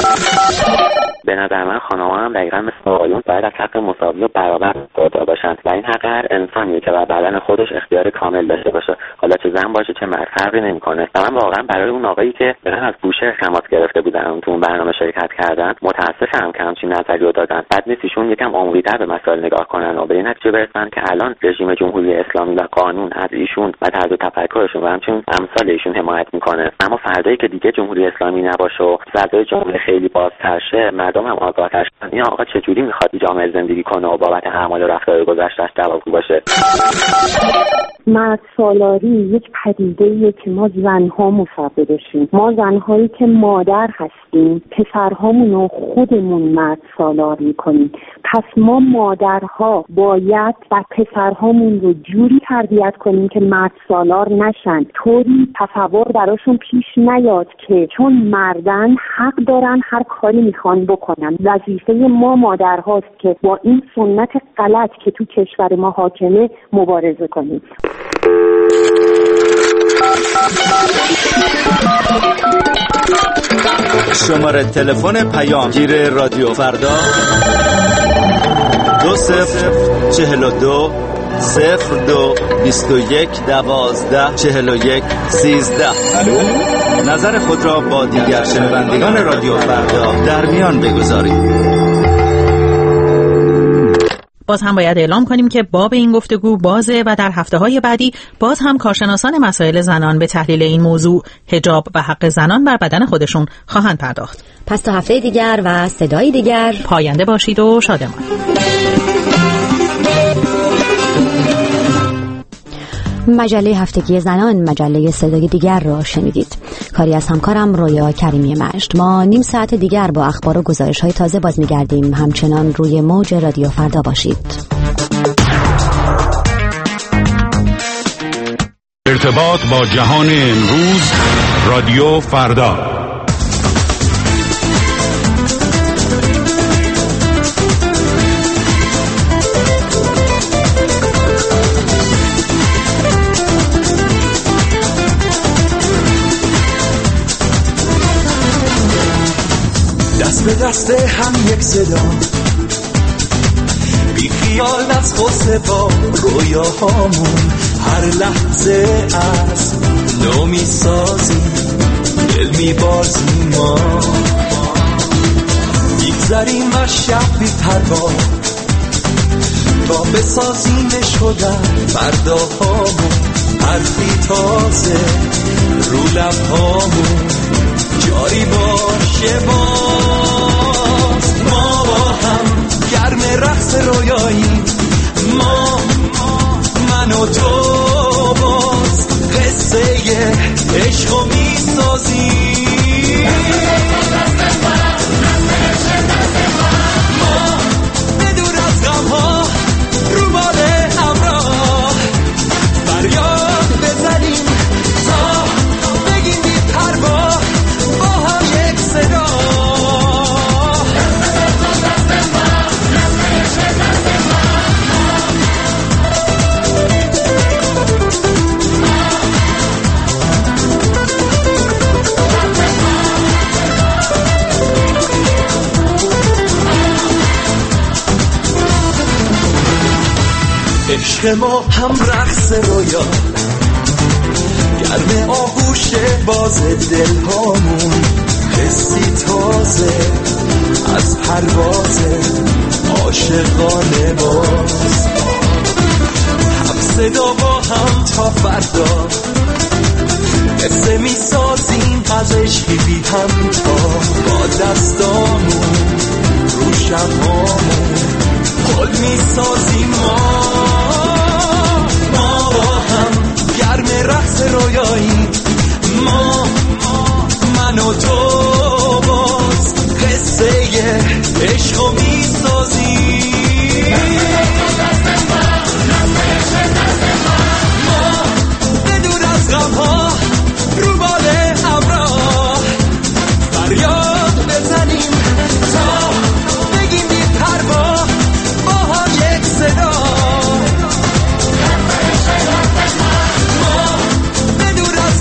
به نظر من خانم‌ها هم دقیقاً مثل آقایون باید از حق مساوی و برابر برخوردار باشن و این حق هر انسانیه که بر بدن خودش اختیار کامل داشته باشه، حالا چه زن باشه چه مرد فرقی نمی‌کنه. و من واقعا برای اون آقایی که از بوشهر تماس گرفته بودن تو اون برنامه شرکت کردن متأسفم که همچین نظری رو دادن. بعد نیست ایشون یکم عمقی‌تر به مسائل نگاه کنن و به این نتیجه برسن که الان رژیم جمهوری اسلامی و قانون از ایشون و طرز تفکرشون و همچنین امثال ایشون حمایت میکنه. اما فردایی که دیگه جمهوری اسلامی نباشه و فضای جامعه خیلی بازتر شه، مردم هم آگاه‌تر شن، این آقا چجوری میخواد جامعه زندگی کنه و بابت اعمال و رفتار گذشته‌اش جوابگو باشه؟ مرد سالاری یک پدیده‌ایه که ما زنها مسببشیم. ما زنهایی که مادر هستیم پسرهامون رو خودمون مرد سالار میکنیم. پس ما مادرها باید و پسرهامون رو جوری تربیت کنیم که مرد سالار نشن، طوری تصور براشون پیش نیاد که چون مردن حق دارن هر کاری میخوان بکنن. وظیفه ما مادرهاست که با این سنت غلط که تو کشور ما حاکمه مبارزه کنیم. شماره تلفن پیامگیر رادیو فردا 2042 02 21 12 41 13. نظر خود را با دیگر شنوندگان رادیو فردا در میان بگذارید. باز هم باید اعلام کنیم که باب این گفتگو بازه و در هفته‌های بعدی باز هم کارشناسان مسائل زنان به تحلیل این موضوع حجاب و حق زنان بر بدن خودشون خواهند پرداخت. پس تا هفته دیگر و صدای دیگر پاینده باشید و شادمان. مجله هفتگی زنان، مجله صدای دیگر را شنیدید. کاری از همکارم رویا کریمی مجد. ما نیم ساعت دیگر با اخبار و گزارش‌های تازه باز می‌گردیم. همچنان روی موج رادیو فردا باشید. ارتباط با جهان امروز، رادیو فردا. دست به دست هم یک صدا، بی خیال از غصه با رویاهامون هر لحظه از نو میسازیم، دل میبازیم ما، میگذریم از شب بی پروا تا بسازیمش خودم فرداهامون، حرفی تازه رو لبهامون جاری باشه باز. ما با هم گرم رقص رویایی، ما من و تو باز قصه عشقو میسازیم. ما بدور از غمها رو بال همراه فریاد بزنیم تا بگیم بی پروا با هم یک صدا. عشق ما هم رقص رویا، گرم آغوش باز دل هامون، حسی تازه از پرواز عاشقانه باز. هم صدا با هم تا فردا قصه می سازیم از عشقی بی هم تا با دستامون رو شبهامون گل می سازیم. ما با هم گرم رقص رویایی، ما من و تو باز قصه عشقو می سازیم. ما بدور از غمها رو بال همراه فریاد بزنیم تا بگیم بی پروا با هم یک صدا. ما بدور از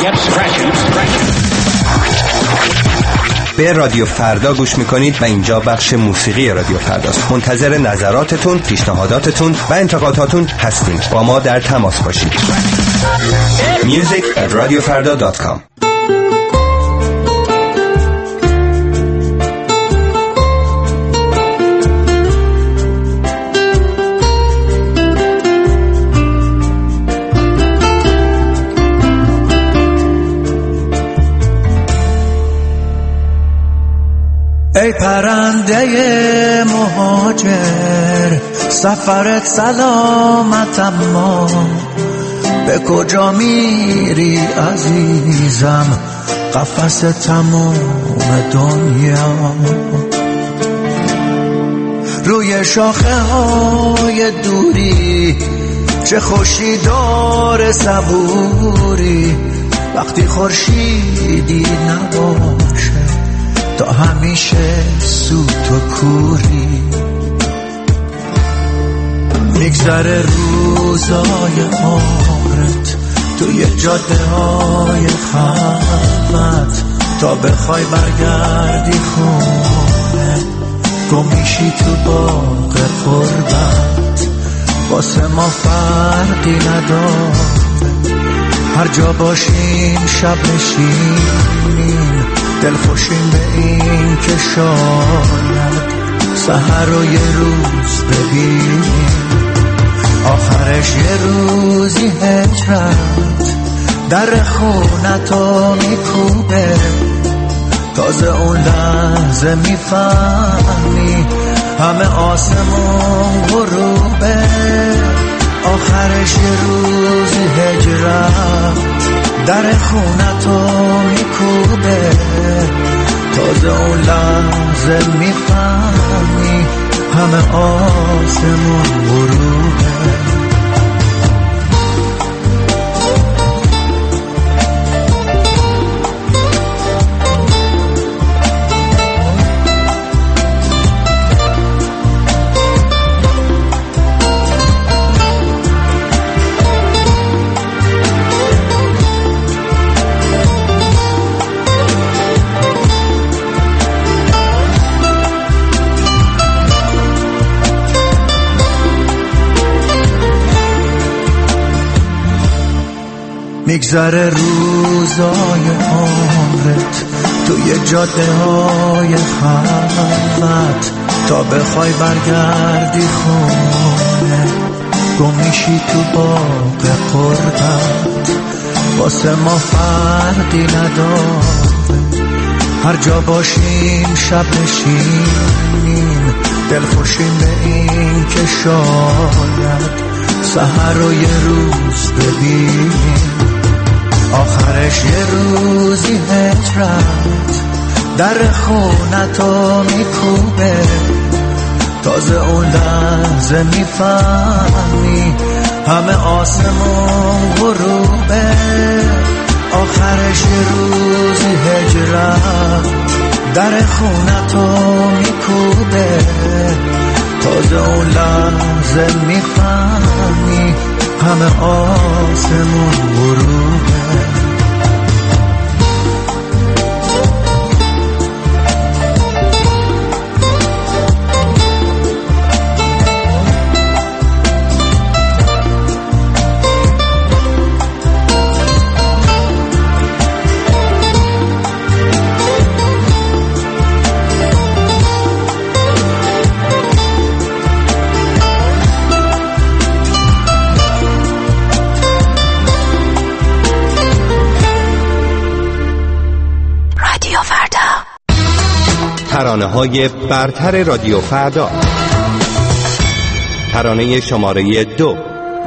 به رادیو فردا گوش میکنید و اینجا بخش موسیقی رادیو فرداست. منتظر نظراتتون، پیشنهاداتتون و انتقاداتون هستیم. با ما در تماس باشید. music@radiofarda.com. ای پرنده مهاجر سفرت سلامت، اما به کجا میری عزیزم؟ قفس تمام دنیا روی شاخه های دوری، چه خوشی داره صبوری وقتی خورشیدی نباشه، تا همیشه سوت و کوری. میگذره روزای عمرت توی جاده های خلوت، تا بخوای برگردی خونه گم میشی تو باغ قربت. واسه ما فرقی نداره هر جا باشیم، شب نشینیم دلخوشیم به این که شاید سحر رو یه روز ببینیم. آخرش یه روزی هجرت در خونتو میکوبه، تازه اون لحظه میفهمی همه آسمون غروبه. آخرش یه روزی هجرت در خونتو میکوبه، تازه اون لحظه میفهمی همه آسمون غروبه. میگذره روزای عمرت توی جاده های خلوت، تا بخوای برگردی خونه گم میشی تو باغ قربت. واسه ما فرقی نداره هر جا باشیم، شب نشینیم دلخوشیم به این که شاید سحر رو یه روز ببینیم. آخرش یه روزی هجرت در خونتو میکوبه، تازه اون لحظه میفهمی همه آسمون غروبه. آخرش یه روزی هجرت در خونتو میکوبه، تازه اون لحظه میفهمی همه آسمون غروبه. ترانه‌های برتر رادیو فردا. ترانه شماره 2.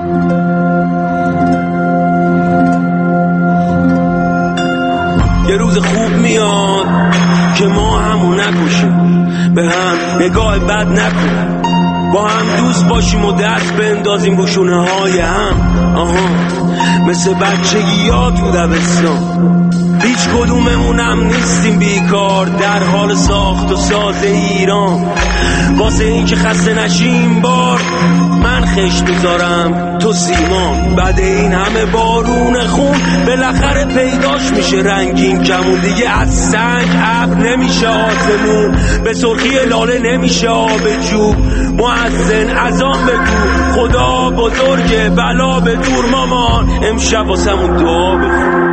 یه روز خوب میاد که ما همون نکشیم، به هم نگاه بد نکنیم، با هم دوست باشیم و دست بندازیم رو شونه های هم. مثل بچگی ها تو دبستان، هیچ کدوممونم نیستیم بیکار در حال ساخت و ساز ایران. واسه این که خسته نشیم بار من خشت میذارم تو سیمان. بعد این همه بارون خون بالاخره پیداش میشه رنگین کمون. دیگه از سنگ ابر نمیشه آسمون، به سرخی لاله نمیشه آب جوب. مؤذن اذان بگو خدا بزرگه بلا به دور مامان، امشب واسمون دعا بخون.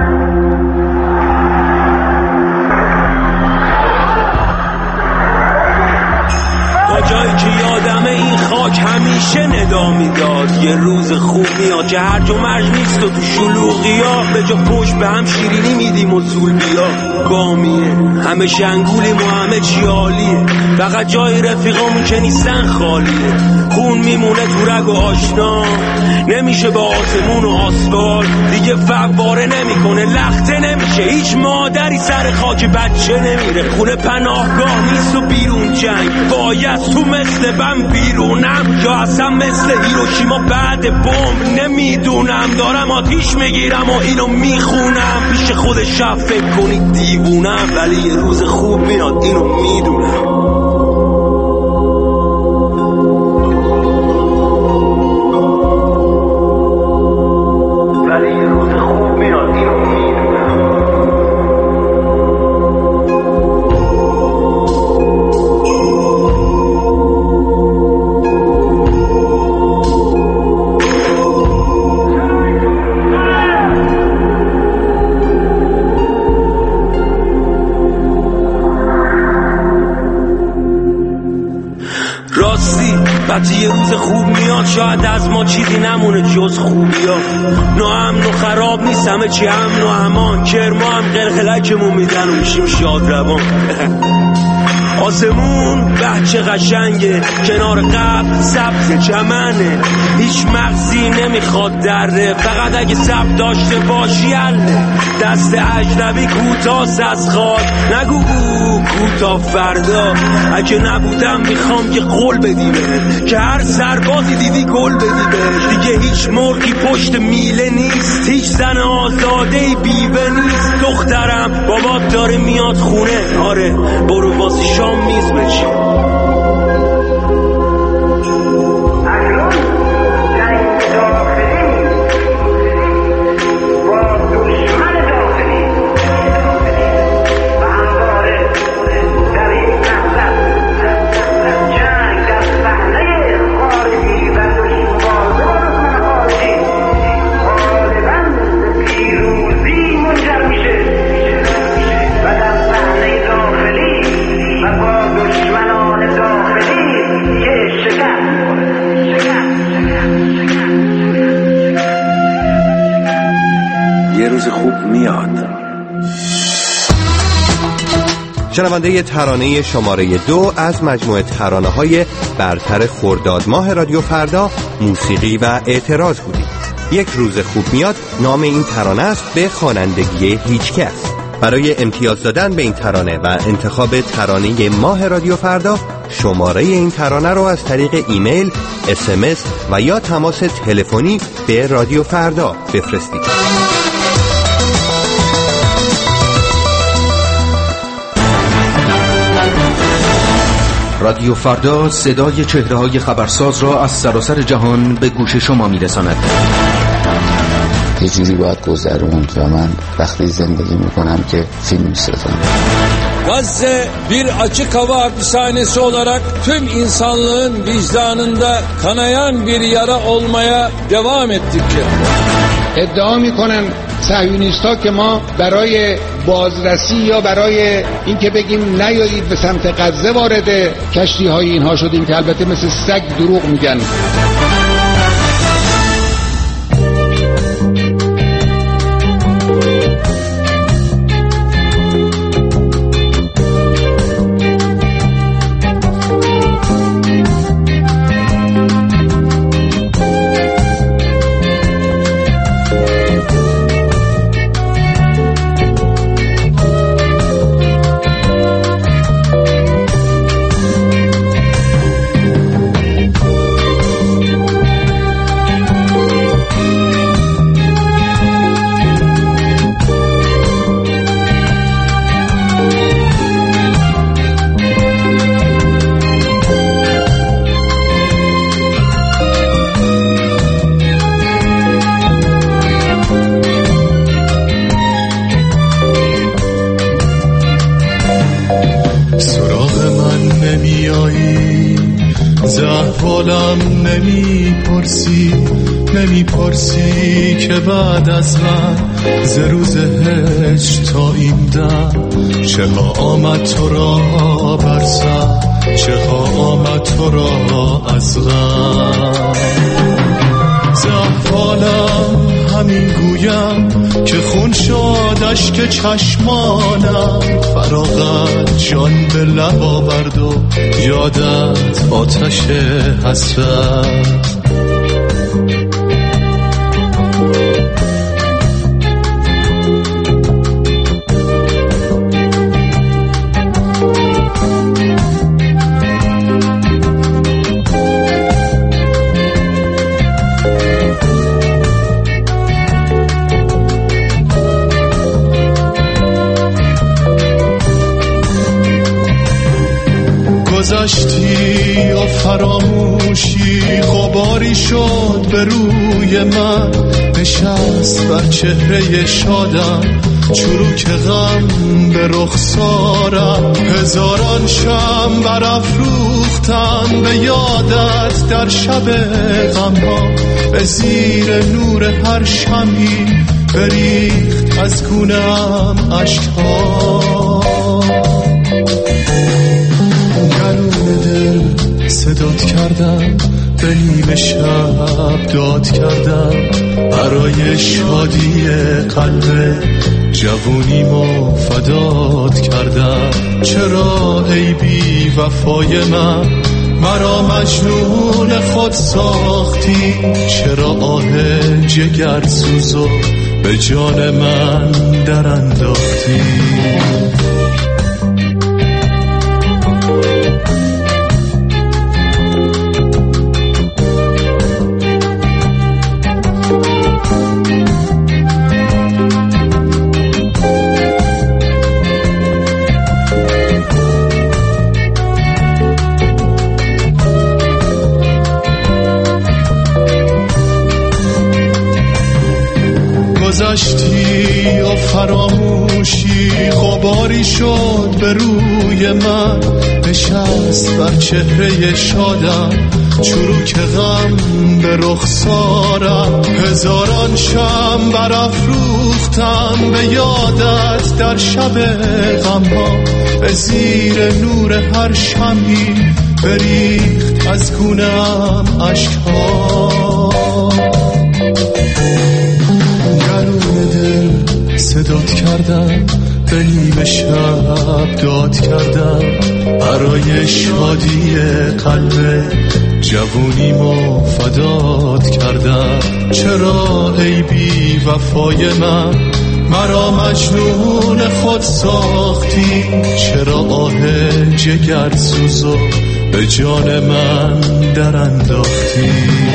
جایی که یادمه این خاک همیشه ندا میداد یه روز خوب میاد که هر جا مرج نیست و تو شلوغی ها به جا پشت به هم شیرینی میدیم و زول بیا گامیه. همه شنگولیم و همه چی عالیه، فقط جای رفیقامون که نیستن خالیه. خون میمونه تو رگ و آشنا، نمیشه با آسمون و آسفال دیگه فواره نمیکنه، لخته نمیشه. هیچ مادری سر خاک بچه نمیره. خونه پناهگاه نیست و بیرون جنگ، باید تو مثل بم بیرونم یا اصلا مثل هیروشیما بعد بمب. نمیدونم دارم آتیش میگیرم و اینو میخونم، پیش خود شب فکر کنید دیوونم، ولی یه روز خوب میاد اینو میدونم. یه روز خوب میاد شاید از ما چیزی نمونه جز خوبیا. ناامن و خراب نیست همه چی امن و امان، کرما هم قلقلکمون میدن و میشیم شاد روان. آسمون بچه قشنگه، کنار قبل سبز چمنه، هیچ مغزی نمیخواد دره، فقط اگه سب داشته باشی حله. دست اجنبی کوتاست از خاک، نگو کوتا فردا. اگه نبودم میخوام که قول بدی بهت، که هر سربازی دیدی گل بدی بهش. دیگه هیچ مرغی پشت میله نیست، هیچ زن آزادهی بیوه نیست. دخترم بابات داره میاد خونه، آره برو واسه شام میز بچین. شنونده ترانه شماره 2 از مجموعه ترانه‌های برتر خرداد ماه رادیو فردا، موسیقی و اعتراض بودید. یک روز خوب میاد نام این ترانه است به خوانندگی هیچکس. برای امتیاز دادن به این ترانه و انتخاب ترانه ماه رادیو فردا، شماره این ترانه رو از طریق ایمیل، SMS و یا تماس تلفنی به رادیو فردا بفرستید. رادیو فردا صدای چهره‌های خبرساز را از سراسر جهان به گوش شما می‌رساند. یه جوری باید گذروند و من وقتی زندگی میکنم که film می‌سازم. Gazze bir açık hava hapishanesi olarak tüm insanlığın vicdanında kanayan bir yara olmaya devam ettikçe. ادعا میکنن صهیونیست‌ها که ما برای بازرسی یا برای اینکه بگیم نیایید به سمت غزه وارد کشتی‌های اینها شدیم، که البته مثل سگ دروغ میگن. زهوالم نمیپرسی که بعد از من ز روز هجر تا این دم چه ها آمد تو را بر سر، چه ها آمد تو را از غم. زهوالم همین گویم که خون شد اشک چشمانم، فراغت جان به لب آورد و یادت آتش حسرت. گذشتی و فراموشی غباری شد به روی من، نشست بر چهره شادم چروک غم به رخسارم. هزاران شمع برافروختن به یادت در شب غم‌ها، به زیر نور هر شمعی بریخت از گونه‌ام اشک‌ها. صدات کردم به نیمه شب داد کردم، برای شادی قلب جوونیمو فدات کردم. چرا ای بی وفای من مرا مجنون خود ساختی؟ چرا آه جگرسوزو به جان من در انداختی؟ گذشتی و فراموشی غباری شد به روی من، نشست بر چهره شادم چروک غم به رخسارم. هزاران شمع برافروختن به یادت در شب غم‌ها، به زیر نور هر شمعی بریخت از گونه‌ام اشک‌ها. صدات کردم به نیمه شب داد کردم، برای شادی قلب جوونیمو فدات کردم. چرا ای بی وفای من مرا مجنون خود ساختی؟ چرا آه جگرسوزو به جان من در انداختی؟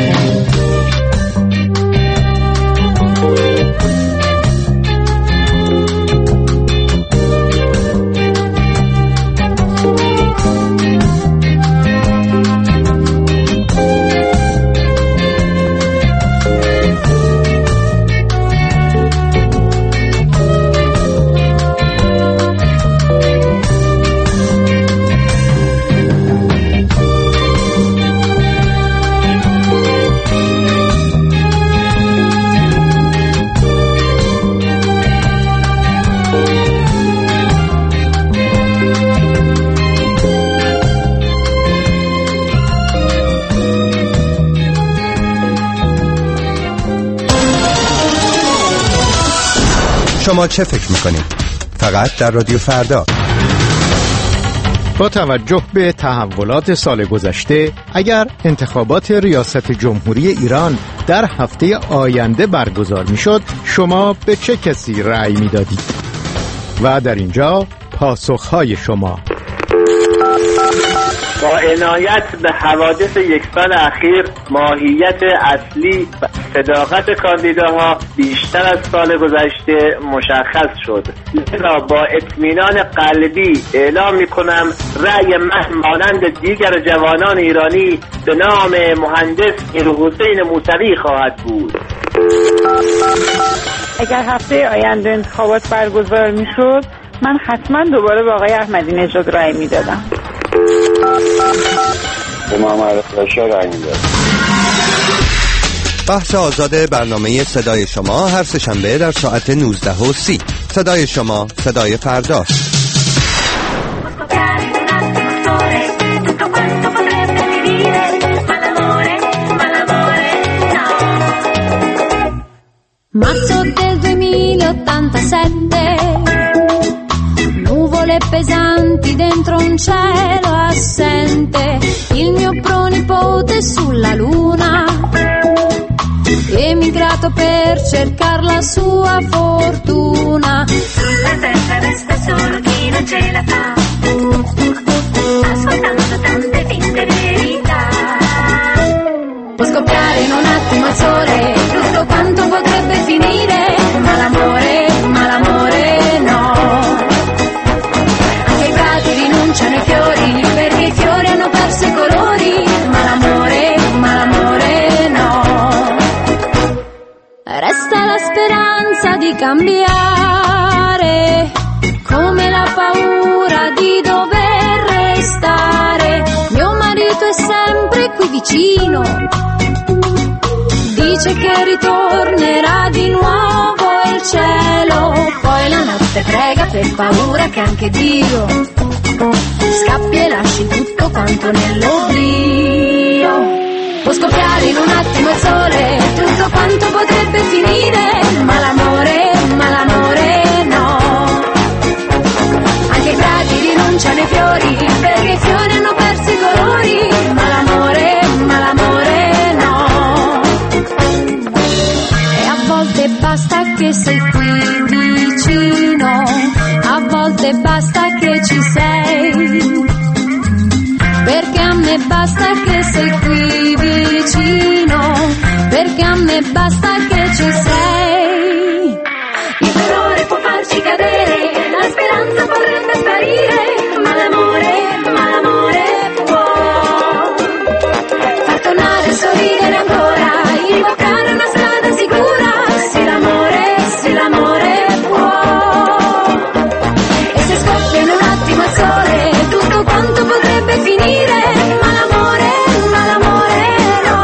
شما چه فکر میکنید؟ فقط در رادیو فردا. با توجه به تحولات سال گذشته، اگر انتخابات ریاست جمهوری ایران در هفته آینده برگزار میشد، شما به چه کسی رأی میدادید؟ و در اینجا پاسخهای شما. با عنایت به حوادث یک سال اخیر، ماهیت اصلی و صداقت کاندیداها بیشتر از سال گذشته مشخص شد. لذا با اطمینان قلبی اعلام می‌کنم رأی من مانند دیگر جوانان ایرانی به نام مهندس میرحسین موسوی خواهد بود. اگر هفته آینده انتخابات برگزار می‌شد، من حتما دوباره به آقای احمدی نژاد رأی میدادم. به محمد رضا رنگ میداد. بحث آزاد برنامه صدای شما هر سه‌شنبه در ساعت 19:30. صدای شما، صدای فرداست. Marzo del 2087, nuvole pesanti dentro un cielo assente, il mio pronipote sulla luna, emigrato per cercare la sua fortuna. Sulla terra resta solo chi non ce la fa, ascoltando tante finte verità. Può scoppiare in un attimo il sole, tutto quanto potrebbe finire, ma l'amore no. Anche i prati rinunciano ai fiori, perché i fiori hanno perso i colori, ma l'amore no. Resta la speranza di cambiare, come la paura di dover restare. Mio marito è sempre qui vicino, dice che ritornerà di nuovo il cielo, poi la notte prega per paura che anche Dio scappi e lasci tutto quanto nell'oblio. Può scoppiare in un attimo il sole, tutto quanto potrebbe finire, ma l'amore no. Anche i prati rinunciano ai fiori, perché i fiori hanno perso i colori, ma l'amore no. E a volte basta che sei qui vicino, a volte basta che ci sei, perché a me basta che sei qui vicino, perché a me basta che ci sei. Il dolore può farci cadere, la speranza potrebbe sparire, ma l'amore può far tornare a sorridere ancora, invocare una strada sicura. Sì, l'amore può. E se scoppia in un attimo il sole, tutto quanto potrebbe finire, ma l'amore no.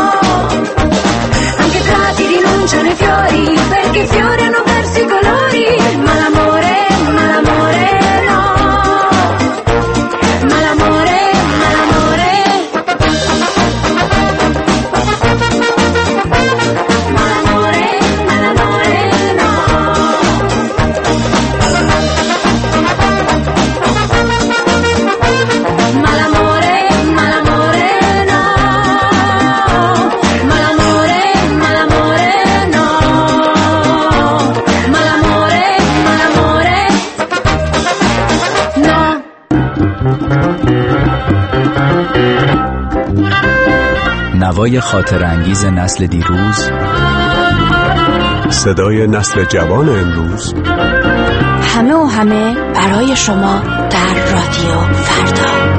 Anche i prati rinunciano ai fiori, perché i fiori hanno perso i colori, ma l'amore no. Ma l'amore نوای خاطرانگیز نسل دیروز، صدای نسل جوان امروز، همه برای شما در رادیو فردا.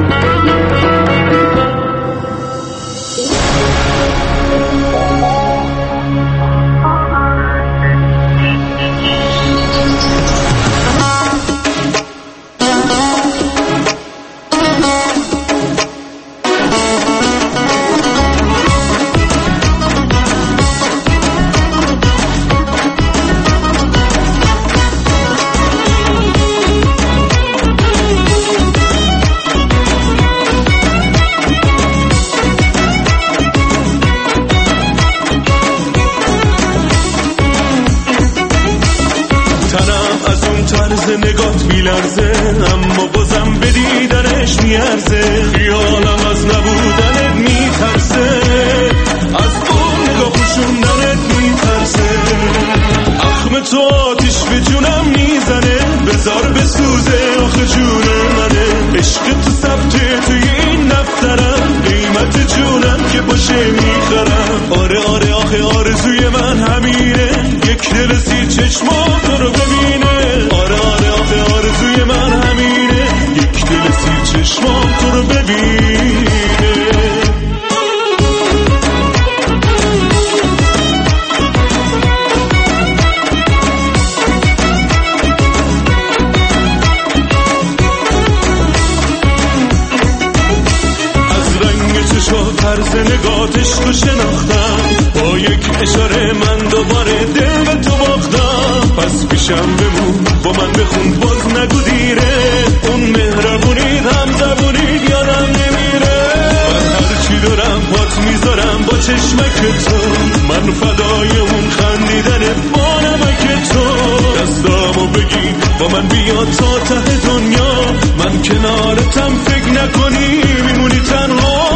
طرز نگات عشقو شناختم، با یک اشاره من دوباره دل به تو باختم. پس پیشم بمون با من بخون باز نگو دیره، اون مهربونید هم زبونید یادم نمیره. من هرچی دارم پات میذارم با چشمک تو، من فدای اون خندیدن با نمک تو. دستامو بگیر با من بیا تا ته دنیا، من کنارتم فکر نکنی میمونی تنها.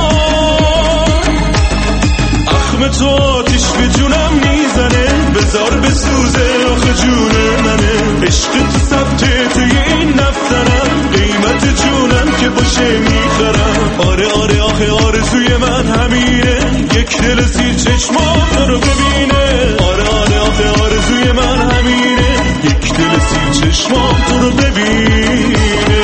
اخم تو آتیش به جونم میزنه، بذار بسوزه آخه جون منه. عشق تو ثبته توی این دفترم، قیمت جونم که باشه میخرم. آره آره آخه آرزوی من همینه، یک دل زیر چشمام تو رو ببینه. آره آره آخه آرزوی من همینه، یک دل زیر چشمام تو رو ببینه.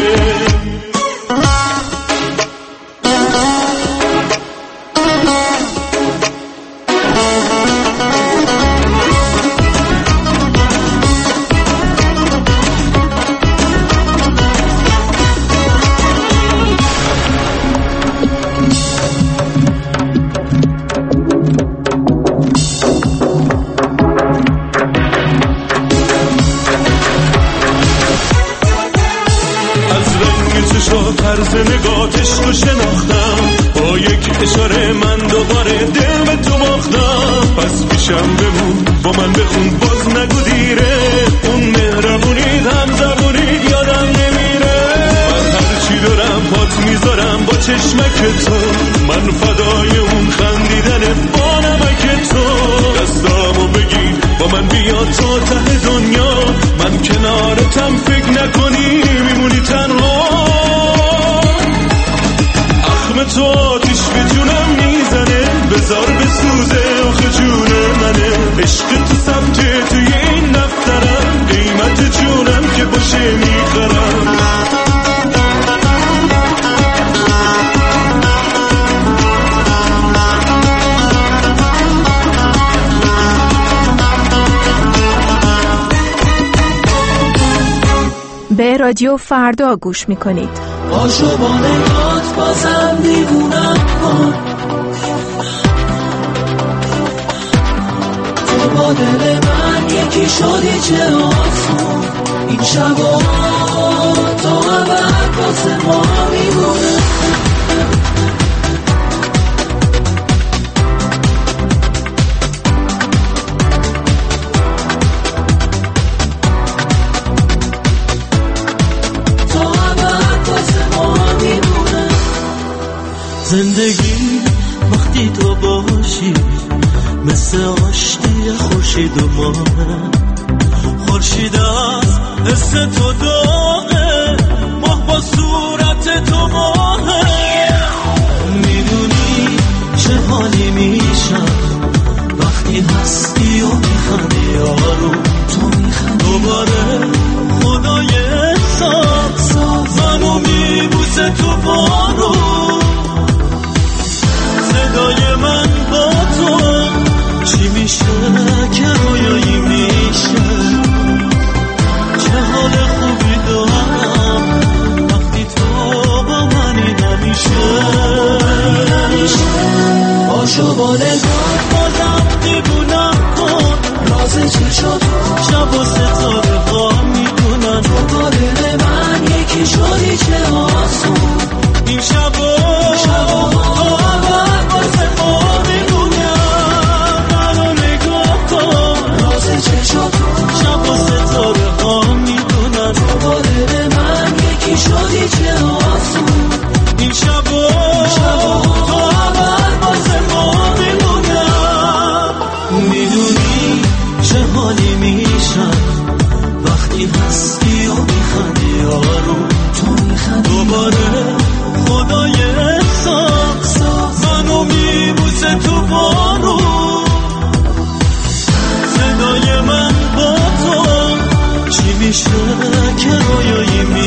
طرز نگات عشقو شناختم، با یک اشاره من دوباره دل به تو باختم. پس پیشم بمون با من بخون باز نگو دیره، اون مهربونید هم زبونید یادم نمیره. من هرچی دارم پات میذارم با چشمک تو، من فدای اون خندیدن با نمک تو. دستامو بگیر با من بیا تا ته دنیا، من کنارتم فکر نکنی میمونی تنها. تو آتیش به جونم میزنه، بذار بسوزه آخه جون منه. عشق تو ثبته توی این دفترم، قیمت جونم که باشه میخرم. به رادیو فردا گوش میکنید. باشو با نگات بازم دیوونم کن، تو با دل من یکی شدی چه آسون. این شبا تا ابد واسه ما میمونه. زندگی وقتی تو باشی مثل آشتی خورشید و ماه، خورشید از حس تو داغه، ماه با صورت تو ماهه. میدونی چه حالی میشم وقتی هستی و میخندی یارو، تو میخندی دوباره خدای ساز منو میبوسه تو بارو. صدای من با تو چی میشه که رویایی میشه، چه حال خوبی دارم وقتی تو با منی نمیشه. باشو با نگاه بازم دیوونم کن، راز چشات شب و ستاره ها میدونن. تو با دل من یکی شدی چه آسون. این شبا شب و ستاره ها میدونن، تو با دل من یکی شدی چه آسون. این شبا تا ابد واسه ما میمونن. میدونی چه حالی میشم وقتی هستی و میخندی یارو، تو میخندی دوباره خدای ساز منو میبوسه تو بارو. صدای من با تو چی میشه که رویایی